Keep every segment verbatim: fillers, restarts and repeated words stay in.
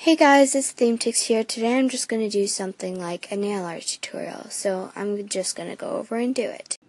Hey guys, it's ThemeTix here. Today I'm just going to do something like a nail art tutorial, so I'm just going to go over and do it.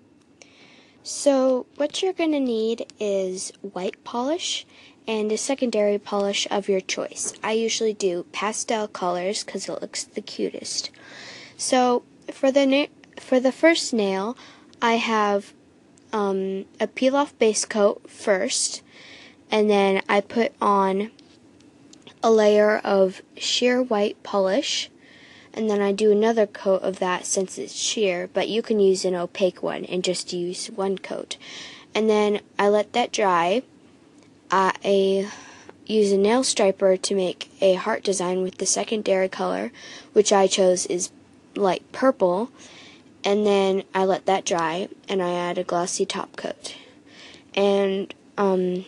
So what you're going to need is white polish and a secondary polish of your choice. I usually do pastel colors because it looks the cutest. So for the na for the first nail, I have um, a peel-off base coat first, and then I put on a layer of sheer white polish, and then I do another coat of that since it's sheer, but you can use an opaque one and just use one coat. And then I let that dry. I use a nail striper to make a heart design with the secondary color, which I chose is light purple, and then I let that dry and I add a glossy top coat. And um,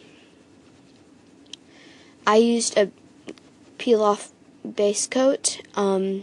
I used a peel-off base coat. Um,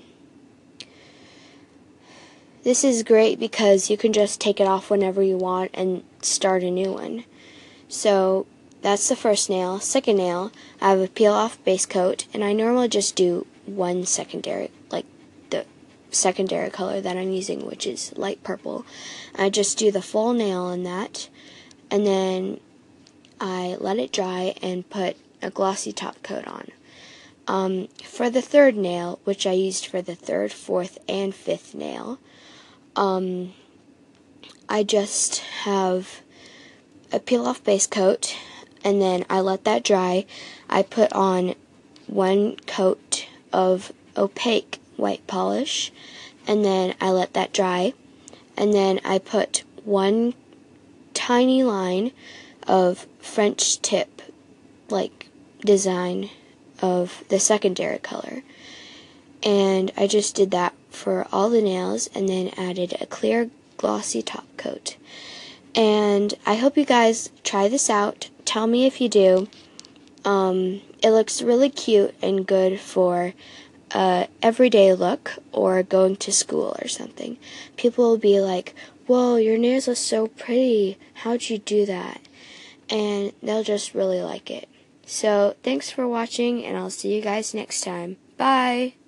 this is great because you can just take it off whenever you want and start a new one. So that's the first nail. Second nail, I have a peel-off base coat, and I normally just do one secondary, like the secondary color that I'm using, which is light purple. I just do the full nail on that, and then I let it dry and put a glossy top coat on. Um, for the third nail, which I used for the third, fourth, and fifth nail, um, I just have a peel-off base coat, and then I let that dry. I put on one coat of opaque white polish, and then I let that dry, and then I put one tiny line of French tip, like, design of the secondary color, and I just did that for all the nails and then added a clear glossy top coat. And I hope you guys try this out. Tell me if you do. Um, it looks really cute and good for a everyday look or going to school or something. People will be like, "Whoa, your nails are so pretty. How'd you do that?" And they'll just really like it. So, thanks for watching, and I'll see you guys next time. Bye!